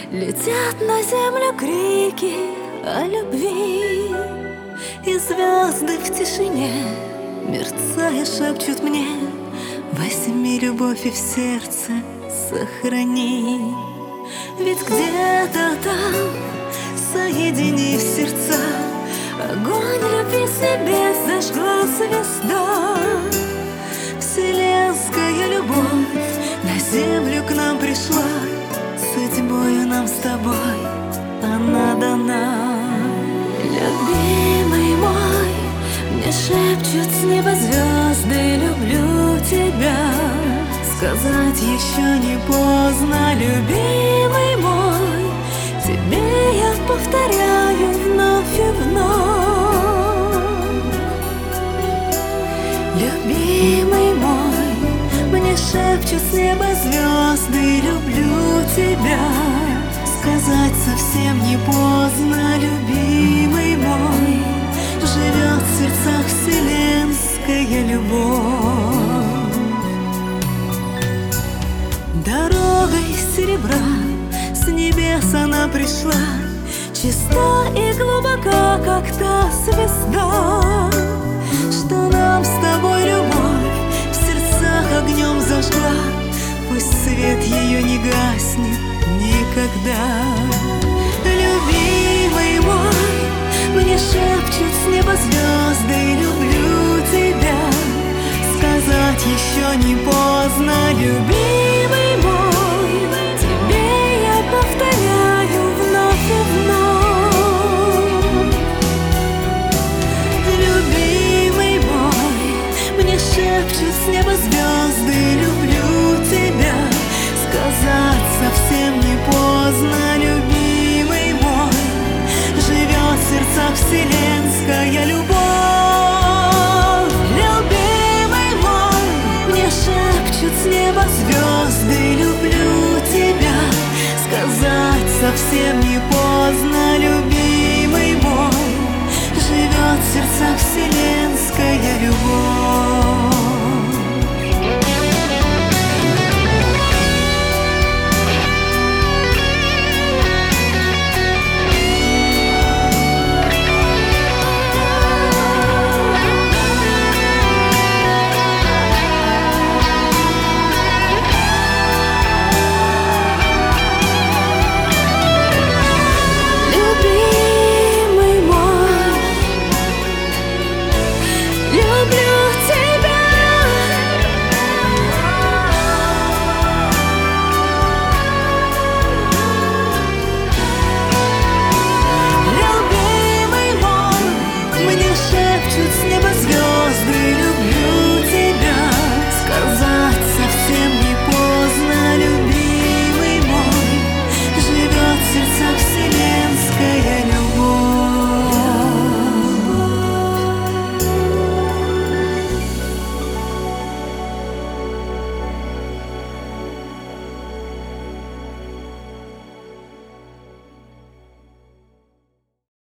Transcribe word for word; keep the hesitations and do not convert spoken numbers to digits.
Летят на землю крики о любви, и звезды в тишине, мерцая, шепчут мне: возьми любовь и в сердце сохрани. Ведь где-то там, соединив сердца, огонь любви с небес зажгла звезда. Вселенская любовь на землю к нам пришла, судьбою нам с тобой она дана. Любимый мой, мне шепчут с неба звезды: люблю тебя. Сказать еще не поздно, любимый мой, тебе я повторяю вновь и вновь. Любимый мой, мне шепчут с неба звезды: люблю тебя. Сказать совсем не поздно, любимый мой, живет в сердцах вселенская любовь. Дорогой серебра с небес она пришла, чиста и глубока, как та звезда, что нам с тобой любовь в сердцах огнем зажгла. Пусть свет ее не гаснет никогда. Любимый мой, мне шепчут с неба звезды: люблю тебя. Сказать еще не поздно, любимый мой, тебе я повторяю вновь и вновь. Любимый мой, мне шепчут с неба звезды: люблю тебя. Сказать совсем не поздно, любимый мой, живет в сердцах вселенская любовь. Любимый мой, мне шепчут с неба звезды: люблю тебя. Сказать совсем не поздно, любимый мой, живет в сердцах вселенская любовь.